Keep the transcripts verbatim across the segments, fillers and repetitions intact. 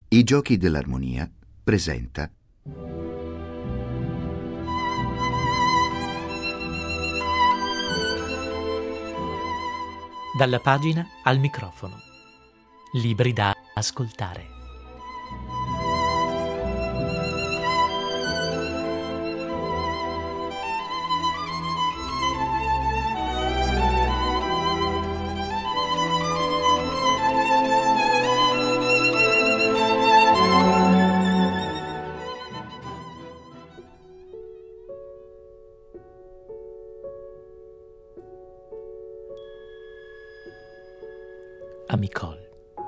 I Giochi dell'Armonia presenta Dalla pagina al microfono. Libri da ascoltare. Amicol.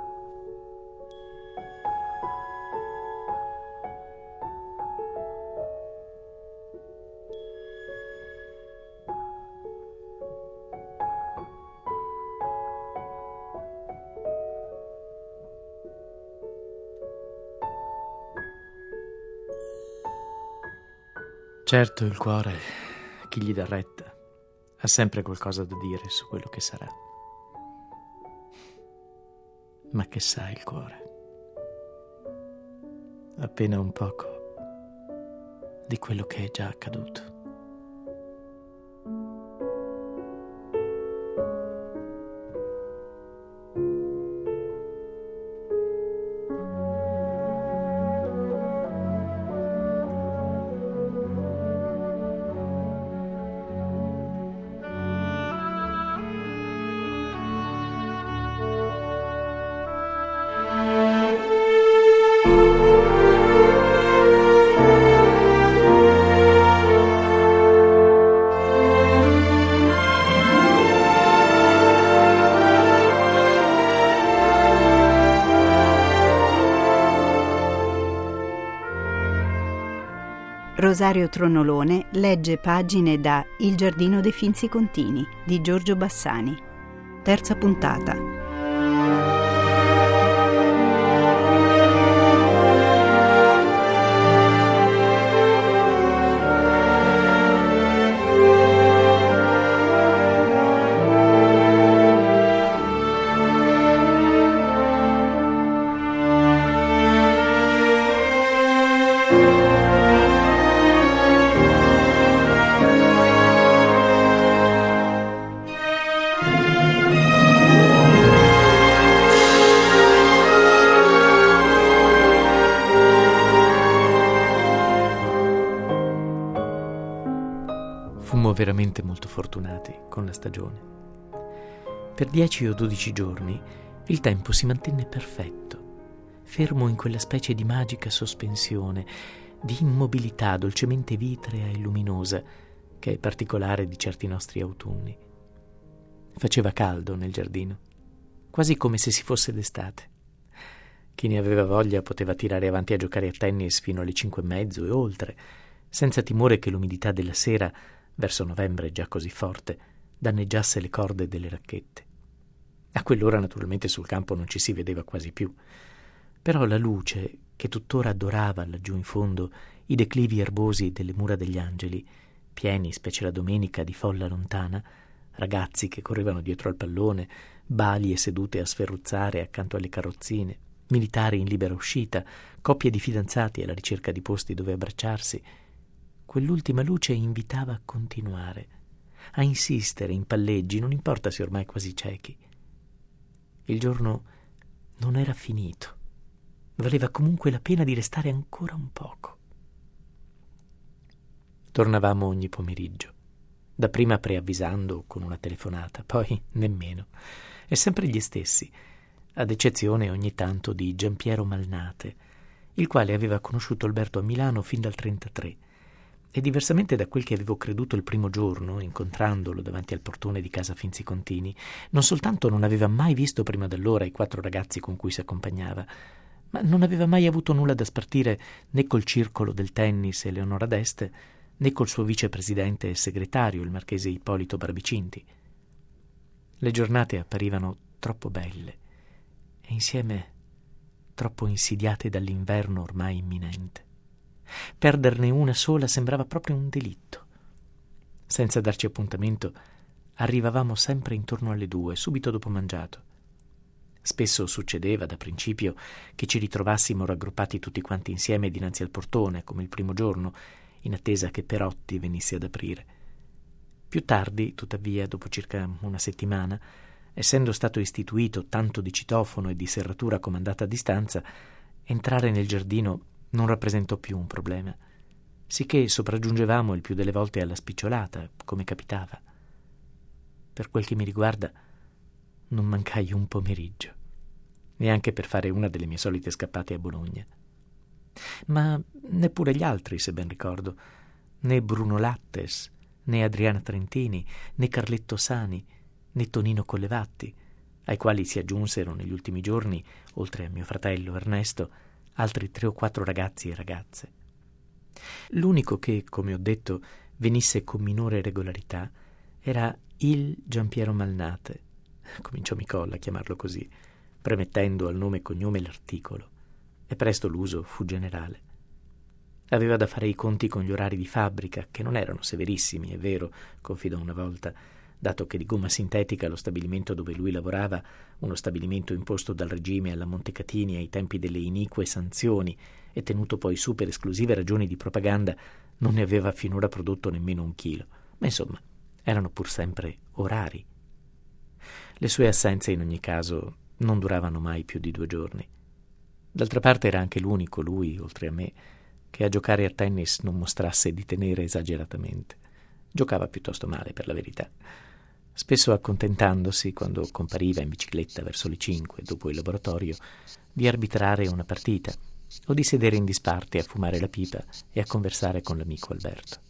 Certo, il cuore, chi gli dà retta, ha sempre qualcosa da dire su quello che sarà. Ma che sa il cuore? Appena un poco di quello che è già accaduto. Rosario Tronolone legge pagine da Il giardino dei Finzi Contini di Giorgio Bassani. Terza puntata. Fummo veramente molto fortunati con la stagione. Per dieci o dodici giorni il tempo si mantenne perfetto, fermo in quella specie di magica sospensione, di immobilità dolcemente vitrea e luminosa che è particolare di certi nostri autunni. Faceva caldo nel giardino, quasi come se si fosse d'estate. Chi ne aveva voglia poteva tirare avanti a giocare a tennis fino alle cinque e mezzo e oltre, senza timore che l'umidità della sera, verso novembre già così forte, danneggiasse le corde delle racchette. A quell'ora naturalmente sul campo non ci si vedeva quasi più, però la luce che tuttora adorava laggiù in fondo i declivi erbosi delle mura degli Angeli, pieni, specie la domenica, di folla lontana, ragazzi che correvano dietro al pallone, balie sedute a sferruzzare accanto alle carrozzine, militari in libera uscita, coppie di fidanzati alla ricerca di posti dove abbracciarsi. Quell'ultima luce invitava a continuare, a insistere in palleggi, non importa se ormai quasi ciechi. Il giorno non era finito, valeva comunque la pena di restare ancora un poco. Tornavamo ogni pomeriggio, dapprima preavvisando con una telefonata, poi nemmeno, e sempre gli stessi, ad eccezione ogni tanto di Giampiero Malnate, il quale aveva conosciuto Alberto a Milano fin dal trentatré, e diversamente da quel che avevo creduto il primo giorno, incontrandolo davanti al portone di casa Finzi Contini, non soltanto non aveva mai visto prima d'allora i quattro ragazzi con cui si accompagnava, ma non aveva mai avuto nulla da spartire né col circolo del tennis Eleonora d'Este, né col suo vicepresidente e segretario, il marchese Ippolito Barbicinti. Le giornate apparivano troppo belle e insieme troppo insidiate dall'inverno ormai imminente. Perderne una sola sembrava proprio un delitto. Senza darci appuntamento, arrivavamo sempre intorno alle due, subito dopo mangiato. Spesso succedeva, da principio, che ci ritrovassimo raggruppati tutti quanti insieme dinanzi al portone, come il primo giorno, in attesa che Perotti venisse ad aprire. Più tardi, tuttavia, dopo circa una settimana, essendo stato istituito tanto di citofono e di serratura comandata a distanza, entrare nel giardino non rappresentò più un problema, sicché sopraggiungevamo il più delle volte alla spicciolata, come capitava. Per quel che mi riguarda, non mancai un pomeriggio, neanche per fare una delle mie solite scappate a Bologna. Ma neppure gli altri, se ben ricordo, né Bruno Lattes, né Adriana Trentini, né Carletto Sani, né Tonino Collevatti, ai quali si aggiunsero negli ultimi giorni, oltre a mio fratello Ernesto, altri tre o quattro ragazzi e ragazze. L'unico che, come ho detto, venisse con minore regolarità era il Giampiero Malnate, cominciò Micolla a chiamarlo così, premettendo al nome e cognome l'articolo, e presto l'uso fu generale. Aveva da fare i conti con gli orari di fabbrica, che non erano severissimi, è vero, confidò una volta, dato che di gomma sintetica lo stabilimento dove lui lavorava, uno stabilimento imposto dal regime alla Montecatini ai tempi delle inique sanzioni e tenuto poi su per esclusive ragioni di propaganda, non ne aveva finora prodotto nemmeno un chilo. Ma insomma, erano pur sempre orari. Le sue assenze in ogni caso non duravano mai più di due giorni. D'altra parte era anche l'unico, lui, oltre a me, che a giocare a tennis non mostrasse di tenere esageratamente. Giocava piuttosto male, per la verità. Spesso accontentandosi, quando compariva in bicicletta verso le cinque, dopo il laboratorio, di arbitrare una partita o di sedere in disparte a fumare la pipa e a conversare con l'amico Alberto.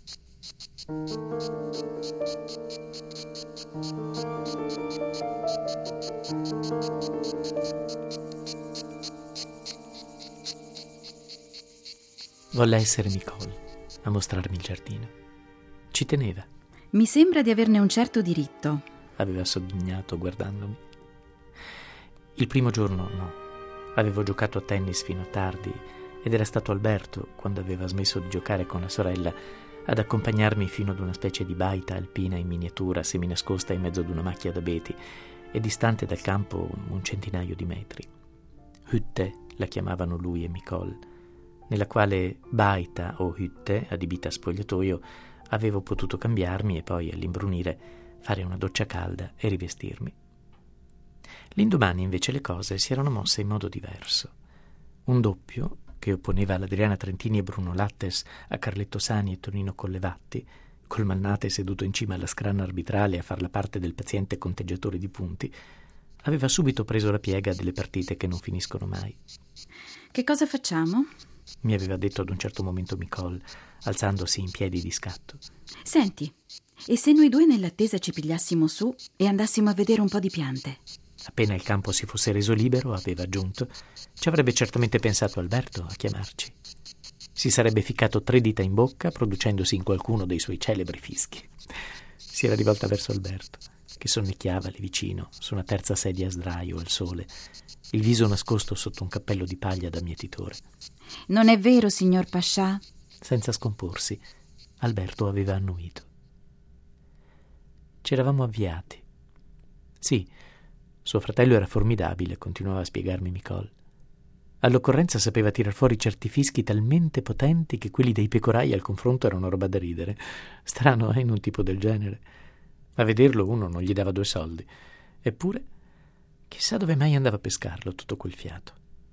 Volle essere Nicole a mostrarmi il giardino. Ci teneva. Mi sembra di averne un certo diritto, aveva sogghignato guardandomi. Il primo giorno no. Avevo giocato a tennis fino a tardi ed era stato Alberto, quando aveva smesso di giocare con la sorella, ad accompagnarmi fino ad una specie di baita alpina in miniatura seminascosta in mezzo ad una macchia d'abeti e distante dal campo un centinaio di metri. Hütte la chiamavano lui e Nicole, nella quale baita o hütte, adibita a spogliatoio, avevo potuto cambiarmi e poi, all'imbrunire, fare una doccia calda e rivestirmi. L'indomani, invece, le cose si erano mosse in modo diverso. Un doppio, che opponeva all'Adriana Trentini e Bruno Lattes a Carletto Sani e Tonino Collevatti, col Malnate seduto in cima alla scranna arbitrale a far la parte del paziente conteggiatore di punti, aveva subito preso la piega delle partite che non finiscono mai. Che cosa facciamo? Mi aveva detto ad un certo momento Nicole, alzandosi in piedi di scatto. Senti, e se noi due nell'attesa ci pigliassimo su e andassimo a vedere un po' di piante? Appena il campo si fosse reso libero, aveva aggiunto, ci avrebbe certamente pensato Alberto a chiamarci. Si sarebbe ficcato tre dita in bocca, producendosi in qualcuno dei suoi celebri fischi. Si era rivolta verso Alberto, che sonnecchiava lì vicino, su una terza sedia a sdraio al sole, il viso nascosto sotto un cappello di paglia da mietitore. Non è vero, signor Pascià? Senza scomporsi, Alberto aveva annuito. Ci eravamo avviati. Sì, suo fratello era formidabile, continuava a spiegarmi Nicole. All'occorrenza sapeva tirar fuori certi fischi talmente potenti che quelli dei pecorai al confronto erano roba da ridere. Strano, eh, in un tipo del genere. A vederlo uno non gli dava due soldi. Eppure, chissà dove mai andava a pescarlo tutto quel fiato.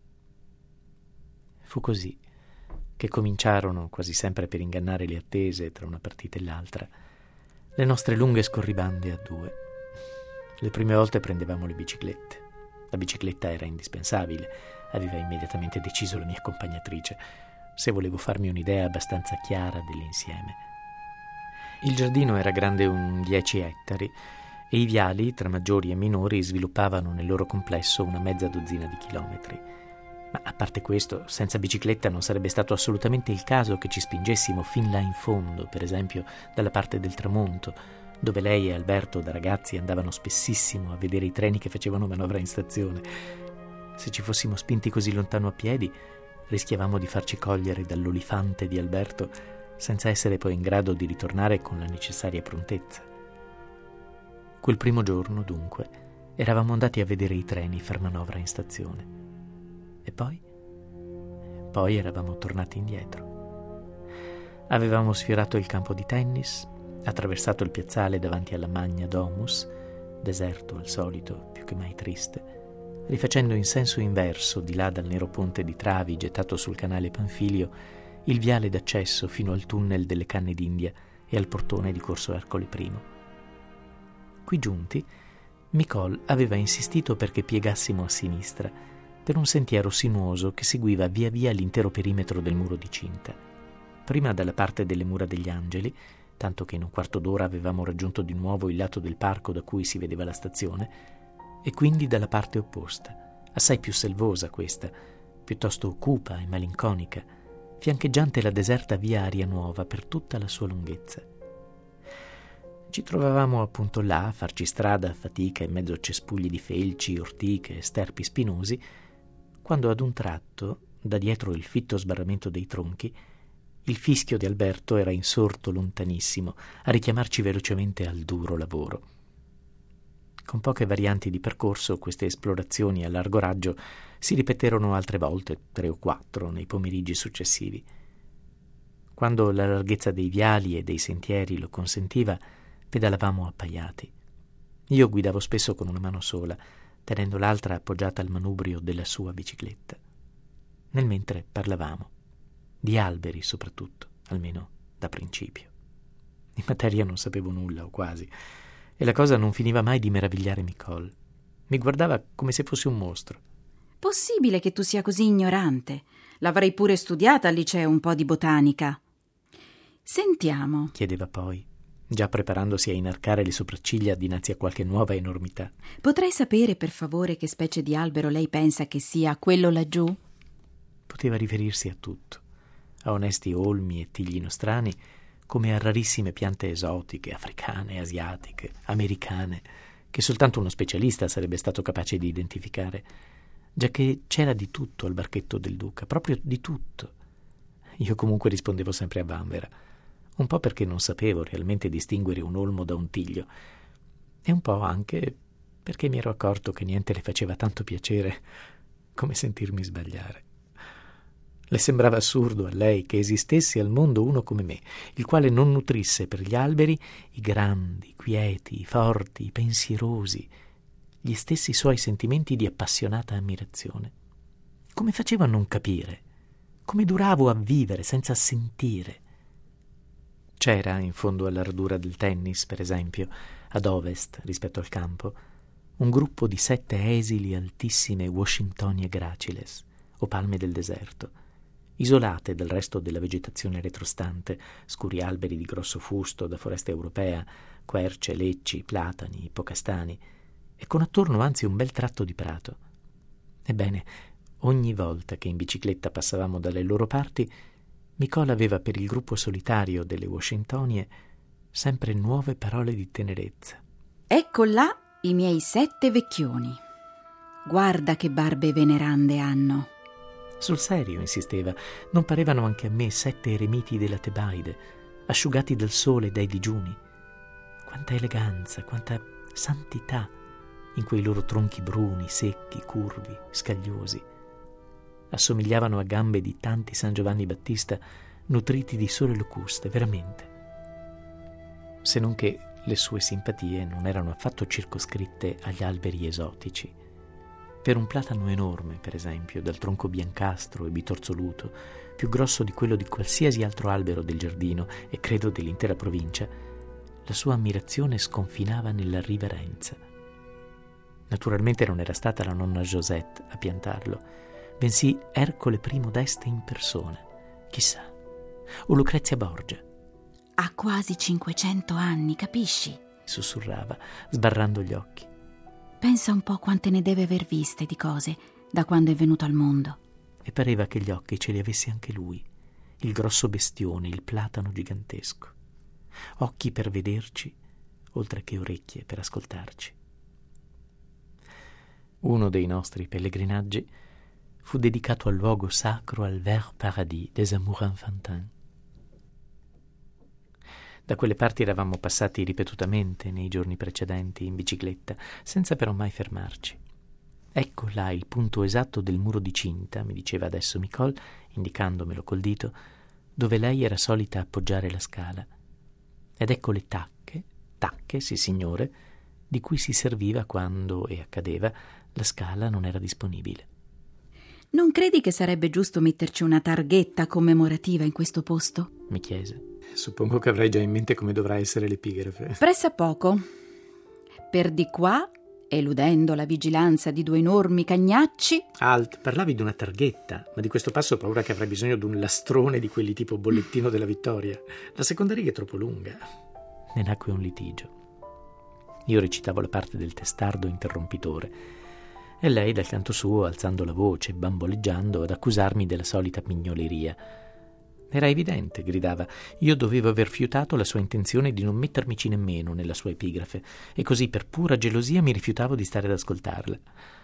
Fu così che cominciarono, quasi sempre per ingannare le attese tra una partita e l'altra, le nostre lunghe scorribande a due. Le prime volte prendevamo le biciclette. La bicicletta era indispensabile, aveva immediatamente deciso la mia accompagnatrice, se volevo farmi un'idea abbastanza chiara dell'insieme. Il giardino era grande un dieci ettari e i viali, tra maggiori e minori, sviluppavano nel loro complesso una mezza dozzina di chilometri. Ma a parte questo, senza bicicletta non sarebbe stato assolutamente il caso che ci spingessimo fin là in fondo, per esempio dalla parte del tramonto, dove lei e Alberto da ragazzi andavano spessissimo a vedere i treni che facevano manovra in stazione. Se ci fossimo spinti così lontano a piedi, rischiavamo di farci cogliere dall'olifante di Alberto senza essere poi in grado di ritornare con la necessaria prontezza. Quel primo giorno, dunque, Eravamo andati a vedere i treni per manovra in stazione. E poi? Poi eravamo tornati indietro. Avevamo sfiorato il campo di tennis, attraversato il piazzale davanti alla Magna Domus, deserto al solito, più che mai triste, rifacendo in senso inverso, di là dal nero ponte di travi gettato sul canale Panfilio, il viale d'accesso fino al tunnel delle Canne d'India e al portone di Corso Ercole primo. Qui giunti, Micol aveva insistito perché piegassimo a sinistra, per un sentiero sinuoso che seguiva via via l'intero perimetro del muro di cinta. Prima dalla parte delle Mura degli Angeli, tanto che in un quarto d'ora avevamo raggiunto di nuovo il lato del parco da cui si vedeva la stazione, e quindi dalla parte opposta, assai più selvosa questa, piuttosto cupa e malinconica, fiancheggiante la deserta via Aria Nuova per tutta la sua lunghezza. Ci trovavamo appunto là a farci strada a fatica in mezzo a cespugli di felci, ortiche e sterpi spinosi, quando ad un tratto, da dietro il fitto sbarramento dei tronchi, il fischio di Alberto era insorto lontanissimo a richiamarci velocemente al duro lavoro. Con poche varianti di percorso, queste esplorazioni a largo raggio si ripeterono altre volte, tre o quattro, nei pomeriggi successivi. Quando la larghezza dei viali e dei sentieri lo consentiva, pedalavamo appaiati. Io guidavo spesso con una mano sola, tenendo l'altra appoggiata al manubrio della sua bicicletta. Nel mentre parlavamo, di alberi soprattutto, almeno da principio. In materia non sapevo nulla, o quasi, e la cosa non finiva mai di meravigliare Micol. Mi guardava come se fossi un mostro. Possibile che tu sia così ignorante? L'avrei pure studiata al liceo un po' di botanica. Sentiamo, chiedeva poi, già preparandosi a inarcare le sopracciglia dinanzi a qualche nuova enormità. Potrei sapere, per favore, che specie di albero lei pensa che sia quello laggiù? Poteva riferirsi a tutto, a onesti olmi e tigli nostrani, come a rarissime piante esotiche, africane, asiatiche, americane, che soltanto uno specialista sarebbe stato capace di identificare, giacché c'era di tutto al barchetto del duca, proprio di tutto. Io comunque rispondevo sempre a vanvera, un po' perché non sapevo realmente distinguere un olmo da un tiglio, e un po' anche perché mi ero accorto che niente le faceva tanto piacere come sentirmi sbagliare. Le sembrava assurdo a lei che esistesse al mondo uno come me, il quale non nutrisse per gli alberi i grandi, quieti, forti, pensierosi, gli stessi suoi sentimenti di appassionata ammirazione. Come facevo a non capire? Come duravo a vivere senza sentire? C'era, in fondo alla radura del tennis, per esempio, ad ovest, rispetto al campo, un gruppo di sette esili altissime Washingtonie graciles, o palme del deserto, isolate dal resto della vegetazione retrostante, scuri alberi di grosso fusto da foresta europea, querce, lecci, platani, ippocastani, e con attorno anzi un bel tratto di prato. Ebbene, ogni volta che in bicicletta passavamo dalle loro parti, Micol aveva per il gruppo solitario delle Washingtonie sempre nuove parole di tenerezza. Ecco là i miei sette vecchioni. Guarda che barbe venerande hanno. Sul serio, insisteva, non parevano anche a me sette eremiti della Tebaide, asciugati dal sole e dai digiuni? Quanta eleganza, quanta santità in quei loro tronchi bruni, secchi, curvi, scagliosi. Assomigliavano a gambe di tanti San Giovanni Battista nutriti di sole locuste, veramente. Se non che le sue simpatie non erano affatto circoscritte agli alberi esotici. Per un platano enorme, per esempio, dal tronco biancastro e bitorzoluto, più grosso di quello di qualsiasi altro albero del giardino e credo dell'intera provincia, la sua ammirazione sconfinava nella riverenza. Naturalmente non era stata la nonna Josette a piantarlo, bensì Ercole primo d'Este in persona, chissà, o Lucrezia Borgia. Ha quasi cinquecento anni, capisci? Sussurrava, sbarrando gli occhi. Pensa un po' quante ne deve aver viste di cose da quando è venuto al mondo. E pareva che gli occhi ce li avesse anche lui, il grosso bestione, il platano gigantesco. Occhi per vederci, oltre che orecchie per ascoltarci. Uno dei nostri pellegrinaggi fu dedicato al luogo sacro al Vert Paradis des Amours Enfantins. Da quelle parti eravamo passati ripetutamente nei giorni precedenti in bicicletta, senza però mai fermarci. Ecco là il punto esatto del muro di cinta, mi diceva adesso Micol, indicandomelo col dito, dove lei era solita appoggiare la scala. Ed ecco le tacche, tacche, sì signore, di cui si serviva quando, e accadeva, la scala non era disponibile. Non credi che sarebbe giusto metterci una targhetta commemorativa in questo posto? Mi chiese. Suppongo che avrai già in mente come dovrà essere l'epigrafe. Pressappoco. Per di qua, eludendo la vigilanza di due enormi cagnacci. Alt, parlavi di una targhetta, ma di questo passo ho paura che avrai bisogno di un lastrone di quelli tipo bollettino della vittoria. La seconda riga è troppo lunga. Ne nacque un litigio. Io recitavo la parte del testardo interrompitore e lei dal canto suo, alzando la voce, bamboleggiando, ad accusarmi della solita pignoleria. Era evidente, gridava, io dovevo aver fiutato la sua intenzione di non mettermici nemmeno nella sua epigrafe, e così per pura gelosia mi rifiutavo di stare ad ascoltarla.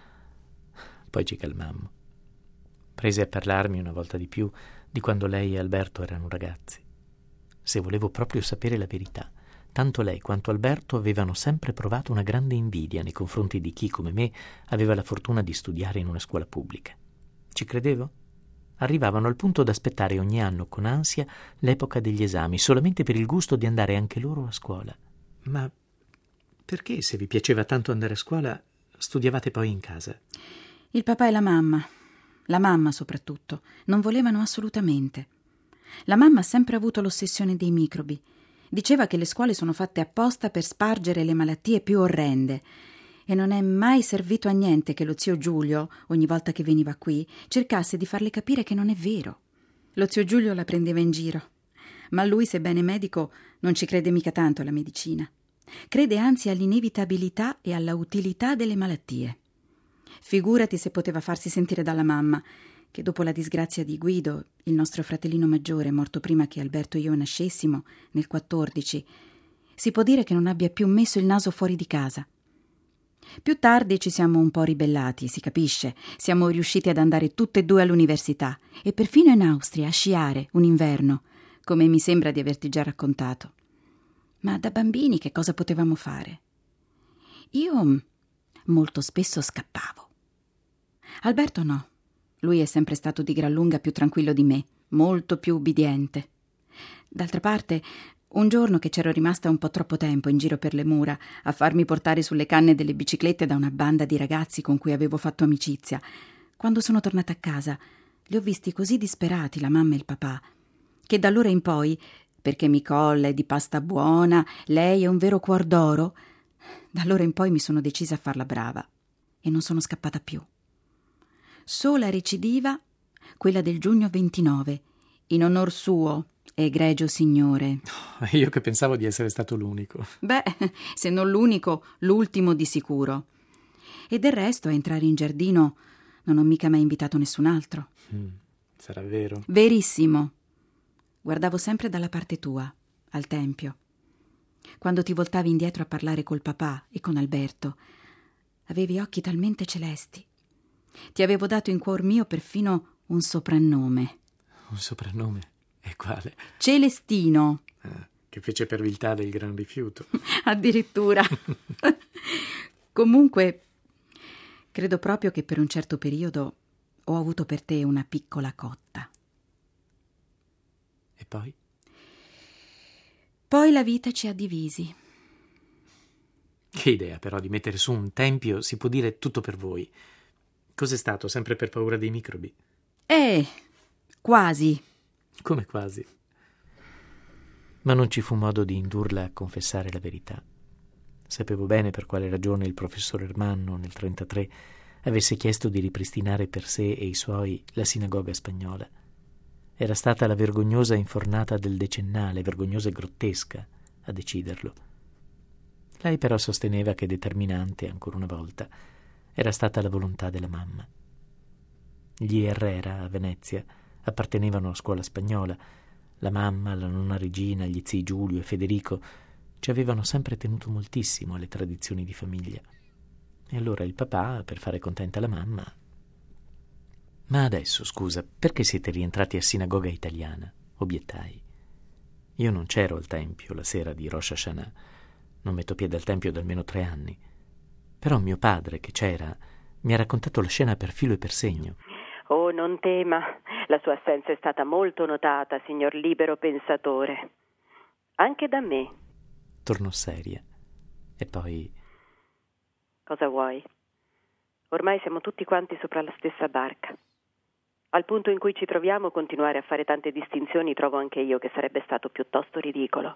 Poi ci calmammo. Prese a parlarmi una volta di più di quando lei e Alberto erano ragazzi. Se volevo proprio sapere la verità, tanto lei quanto Alberto avevano sempre provato una grande invidia nei confronti di chi, come me, aveva la fortuna di studiare in una scuola pubblica. Ci credevo? Arrivavano al punto d'aspettare ogni anno con ansia l'epoca degli esami, solamente per il gusto di andare anche loro a scuola. Ma perché, se vi piaceva tanto andare a scuola, studiavate poi in casa? Il papà e la mamma, la mamma soprattutto, non volevano assolutamente. La mamma ha sempre avuto l'ossessione dei microbi. Diceva che le scuole sono fatte apposta per spargere le malattie più orrende. E non è mai servito a niente che lo zio Giulio, ogni volta che veniva qui, cercasse di farle capire che non è vero. Lo zio Giulio la prendeva in giro, ma lui, sebbene medico, non ci crede mica tanto alla medicina. Crede anzi all'inevitabilità e alla utilità delle malattie. Figurati se poteva farsi sentire dalla mamma, che dopo la disgrazia di Guido, il nostro fratellino maggiore, morto prima che Alberto e io nascessimo, nel quattordici, si può dire che non abbia più messo il naso fuori di casa. Più tardi ci siamo un po' ribellati, si capisce. Siamo riusciti ad andare tutte e due all'università e perfino in Austria a sciare un inverno, come mi sembra di averti già raccontato. Ma da bambini che cosa potevamo fare? Io molto spesso scappavo. Alberto no. Lui è sempre stato di gran lunga più tranquillo di me, molto più ubbidiente. D'altra parte, un giorno che c'ero rimasta un po' troppo tempo in giro per le mura a farmi portare sulle canne delle biciclette da una banda di ragazzi con cui avevo fatto amicizia, quando sono tornata a casa li ho visti così disperati, la mamma e il papà, che da allora in poi, perché Micol è di pasta buona, lei è un vero cuor d'oro, da allora in poi mi sono decisa a farla brava e non sono scappata più. Sola recidiva quella del giugno ventinove, in onor suo, egregio signore. Oh, io che pensavo di essere stato l'unico. Beh, se non l'unico, l'ultimo di sicuro. E del resto a entrare in giardino non ho mica mai invitato nessun altro. Mm, sarà vero. Verissimo. Guardavo sempre dalla parte tua, al tempio. Quando ti voltavi indietro a parlare col papà e con Alberto, avevi occhi talmente celesti. Ti avevo dato in cuor mio perfino un soprannome. Un soprannome? E quale? Celestino. Ah, che fece per viltà del gran rifiuto. Addirittura. Comunque, credo proprio che per un certo periodo ho avuto per te una piccola cotta. E poi? Poi la vita ci ha divisi. Che idea però di mettere su un tempio, si può dire tutto per voi. Cos'è stato? Sempre per paura dei microbi? Eh, quasi. Come quasi? Ma non ci fu modo di indurla a confessare la verità. Sapevo bene per quale ragione il professor Ermanno, nel trentatré, avesse chiesto di ripristinare per sé e i suoi la sinagoga spagnola. Era stata la vergognosa infornata del decennale, vergognosa e grottesca, a deciderlo. Lei però sosteneva che determinante, ancora una volta, era stata la volontà della mamma. Gli Herrera, a Venezia, appartenevano alla scuola spagnola. La mamma, la nonna Regina, gli zii Giulio e Federico ci avevano sempre tenuto moltissimo alle tradizioni di famiglia. E allora il papà, per fare contenta la mamma... Ma adesso, scusa, perché siete rientrati a sinagoga italiana? Obiettai. Io non c'ero al tempio la sera di Rosh Hashanah, non metto piede al tempio da almeno tre anni, però mio padre, che c'era, mi ha raccontato la scena per filo e per segno. Oh, non tema, la sua assenza è stata molto notata, signor libero pensatore. Anche da me. Tornò seria. E poi... Cosa vuoi? Ormai siamo tutti quanti sopra la stessa barca. Al punto in cui ci troviamo, continuare a fare tante distinzioni trovo anche io che sarebbe stato piuttosto ridicolo.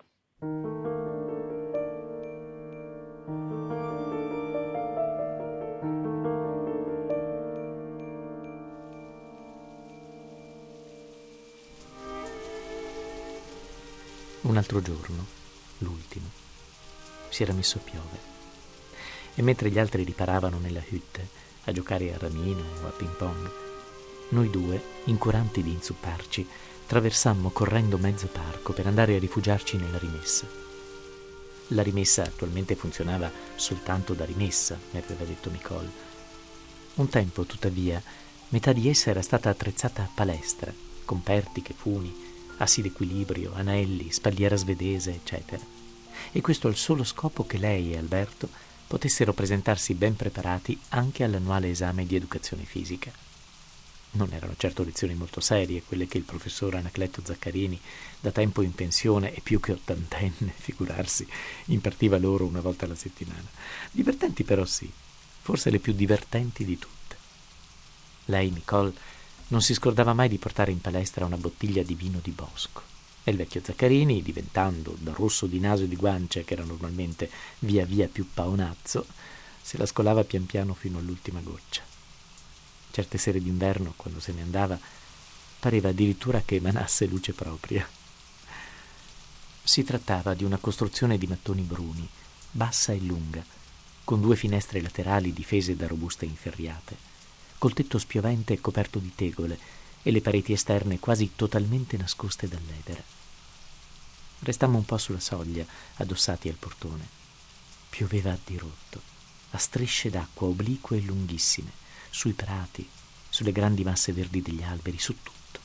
Un altro giorno, l'ultimo, si era messo a piovere e mentre gli altri riparavano nella hutte a giocare a ramino o a ping pong, noi due, incuranti di inzupparci, traversammo correndo mezzo parco per andare a rifugiarci nella rimessa. La rimessa attualmente funzionava soltanto da rimessa, mi aveva detto Nicole. Un tempo, tuttavia, metà di essa era stata attrezzata a palestra, con pertiche, funi, assi d'equilibrio, anelli, spalliera svedese, eccetera. E questo al solo scopo che lei e Alberto potessero presentarsi ben preparati anche all'annuale esame di educazione fisica. Non erano certo lezioni molto serie, quelle che il professor Anacleto Zaccarini, da tempo in pensione e più che ottantenne, figurarsi, impartiva loro una volta alla settimana. Divertenti però sì, forse le più divertenti di tutte. Lei, Nicole, non si scordava mai di portare in palestra una bottiglia di vino di bosco e il vecchio Zaccarini, diventando da rosso di naso e di guance, che era normalmente via via più paonazzo, se la scolava pian piano fino all'ultima goccia. Certe sere d'inverno, quando se ne andava, pareva addirittura che emanasse luce propria. Si trattava di una costruzione di mattoni bruni, bassa e lunga, con due finestre laterali difese da robuste inferriate, col tetto spiovente e coperto di tegole e le pareti esterne quasi totalmente nascoste dall'edera. Restammo un po' sulla soglia, addossati al portone. Pioveva a dirotto, a strisce d'acqua oblique e lunghissime, sui prati, sulle grandi masse verdi degli alberi, su tutto.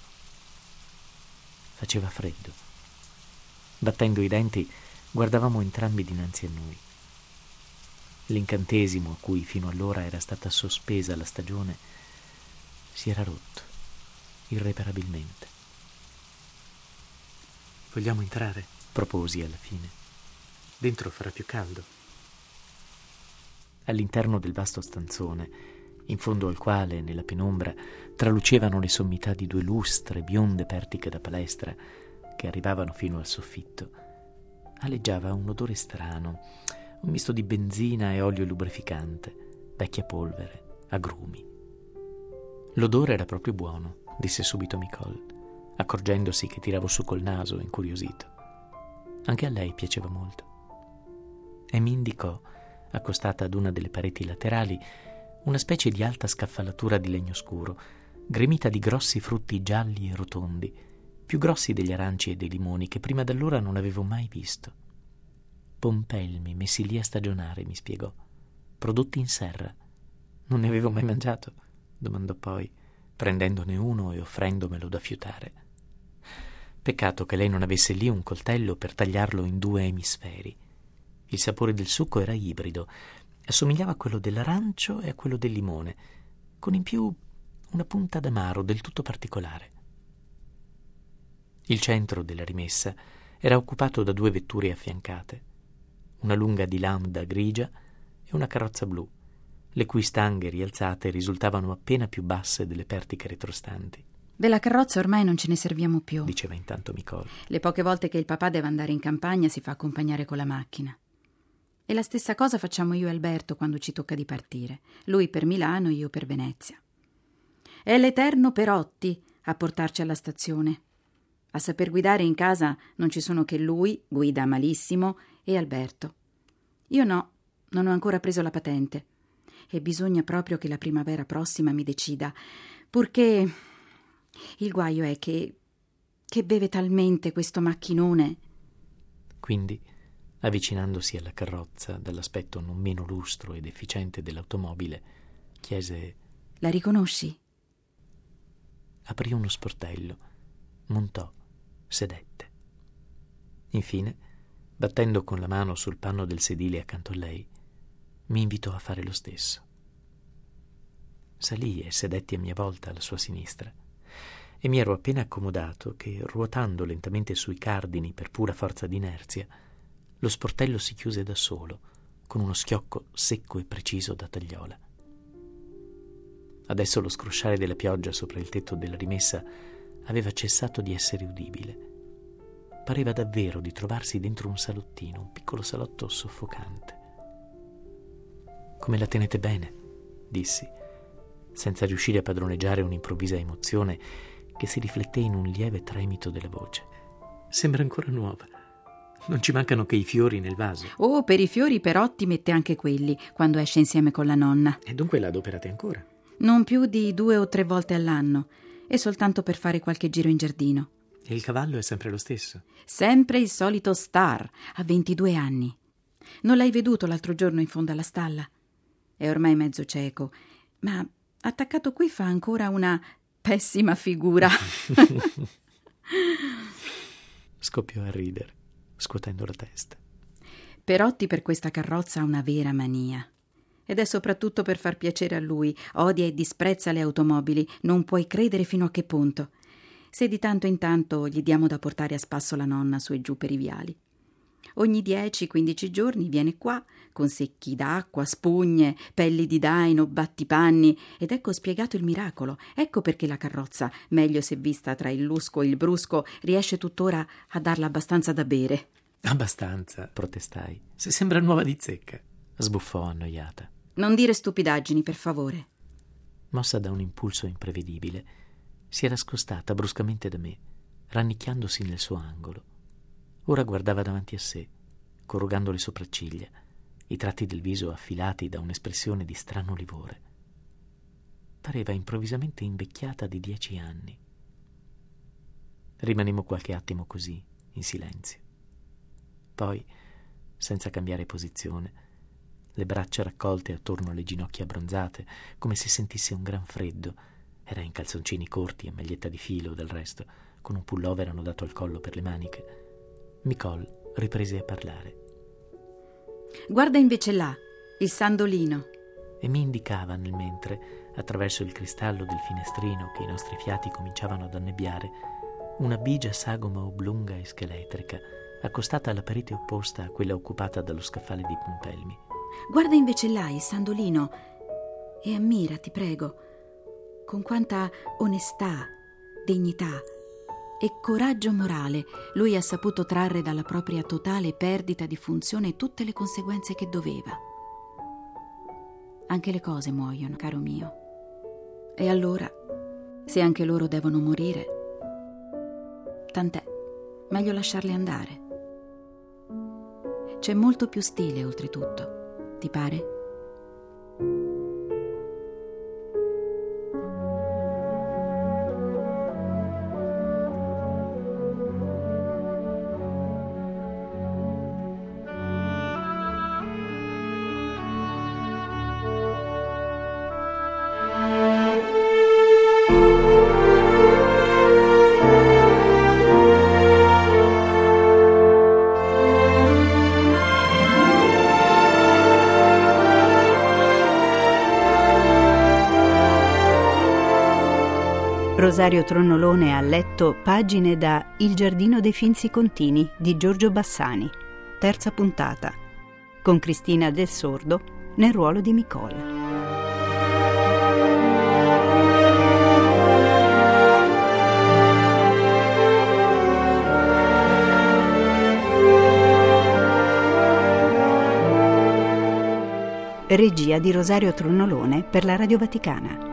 Faceva freddo. Battendo i denti, guardavamo entrambi dinanzi a noi. L'incantesimo a cui fino allora era stata sospesa la stagione si era rotto, irreparabilmente. Vogliamo entrare? Proposi alla fine. Dentro farà più caldo. All'interno del vasto stanzone, in fondo al quale, nella penombra, tralucevano le sommità di due lustre bionde pertiche da palestra che arrivavano fino al soffitto, aleggiava un odore strano, un misto di benzina e olio lubrificante, vecchia polvere, agrumi. L'odore era proprio buono, disse subito Nicole, accorgendosi che tiravo su col naso, incuriosito. Anche a lei piaceva molto. E mi indicò, accostata ad una delle pareti laterali, una specie di alta scaffalatura di legno scuro, gremita di grossi frutti gialli e rotondi, più grossi degli aranci e dei limoni che prima d'allora non avevo mai visto. Pompelmi messi lì a stagionare, mi spiegò, prodotti in serra. Non ne avevo mai mangiato? Domandò poi, prendendone uno e offrendomelo da fiutare. Peccato che lei non avesse lì un coltello per tagliarlo in due emisferi. Il sapore del succo era ibrido, assomigliava a quello dell'arancio e a quello del limone, con in più una punta d'amaro del tutto particolare. Il centro della rimessa era occupato da due vetture affiancate, una lunga di lambda grigia e una carrozza blu, le cui stanghe rialzate risultavano appena più basse delle pertiche retrostanti. Della carrozza ormai non ce ne serviamo più, diceva intanto Nicole. Le poche volte che il papà deve andare in campagna si fa accompagnare con la macchina. E la stessa cosa facciamo io e Alberto quando ci tocca di partire. Lui per Milano, io per Venezia. È l'eterno Perotti a portarci alla stazione. A saper guidare in casa non ci sono che lui, guida malissimo, e Alberto. Io no, non ho ancora preso la patente. E bisogna proprio che la primavera prossima mi decida, purché il guaio è che che beve talmente questo macchinone. Quindi, avvicinandosi alla carrozza dall'aspetto non meno lustro ed efficiente dell'automobile, chiese: La riconosci? Aprì uno sportello, montò, sedette. Infine, battendo con la mano sul panno del sedile accanto a lei, mi invitò a fare lo stesso. Salii e sedetti a mia volta alla sua sinistra e mi ero appena accomodato che, ruotando lentamente sui cardini per pura forza d'inerzia, lo sportello si chiuse da solo, con uno schiocco secco e preciso da tagliola. Adesso lo scrosciare della pioggia sopra il tetto della rimessa aveva cessato di essere udibile. Pareva davvero di trovarsi dentro un salottino, un piccolo salotto soffocante. «Come la tenete bene?» dissi, senza riuscire a padroneggiare un'improvvisa emozione che si rifletté in un lieve tremito della voce. «Sembra ancora nuova. Non ci mancano che i fiori nel vaso». «Oh, per i fiori Perotti mette anche quelli, quando esce insieme con la nonna». «E dunque la adoperate ancora?» «Non più di due o tre volte all'anno, e soltanto per fare qualche giro in giardino». «E il cavallo è sempre lo stesso?» «Sempre il solito Star, ha ventidue anni. Non l'hai veduto l'altro giorno in fondo alla stalla? È ormai mezzo cieco, ma attaccato qui fa ancora una pessima figura». Scoppiò a ridere, scuotendo la testa. «Perotti per questa carrozza ha una vera mania. Ed è soprattutto per far piacere a lui. Odia e disprezza le automobili, non puoi credere fino a che punto. Se di tanto in tanto gli diamo da portare a spasso la nonna su e giù per i viali. Ogni dieci quindici giorni viene qua con secchi d'acqua, spugne, pelli di daino, battipanni, ed ecco spiegato il miracolo. Ecco perché la carrozza, meglio se vista tra il lusco e il brusco, riesce tuttora a darla abbastanza da bere». «Abbastanza», protestai. «Se sembra nuova di zecca», sbuffò annoiata. «Non dire stupidaggini, per favore». Mossa da un impulso imprevedibile, si era scostata bruscamente da me, rannicchiandosi nel suo angolo. Ora guardava davanti a sé, corrugando le sopracciglia, i tratti del viso affilati da un'espressione di strano livore. Pareva improvvisamente invecchiata di dieci anni. Rimanemmo qualche attimo così, in silenzio. Poi, senza cambiare posizione, le braccia raccolte attorno alle ginocchia abbronzate, come se sentisse un gran freddo, era in calzoncini corti e maglietta di filo, del resto, con un pullover annodato al collo per le maniche, Nicole riprese a parlare. «Guarda invece là, il sandolino». E mi indicava nel mentre, attraverso il cristallo del finestrino che i nostri fiati cominciavano ad annebbiare, una bigia sagoma oblunga e scheletrica, accostata alla parete opposta a quella occupata dallo scaffale di pompelmi. «Guarda invece là, il sandolino, e ammira, ti prego, con quanta onestà, dignità e coraggio morale lui ha saputo trarre dalla propria totale perdita di funzione tutte le conseguenze che doveva. Anche le cose muoiono, caro mio. E allora, se anche loro devono morire, tant'è, meglio lasciarle andare. C'è molto più stile, oltretutto, ti pare?» Rosario Tronnolone ha letto pagine da Il giardino dei Finzi Contini di Giorgio Bassani, terza puntata, con Cristina Del Sordo nel ruolo di Nicole. Regia di Rosario Tronnolone per la Radio Vaticana.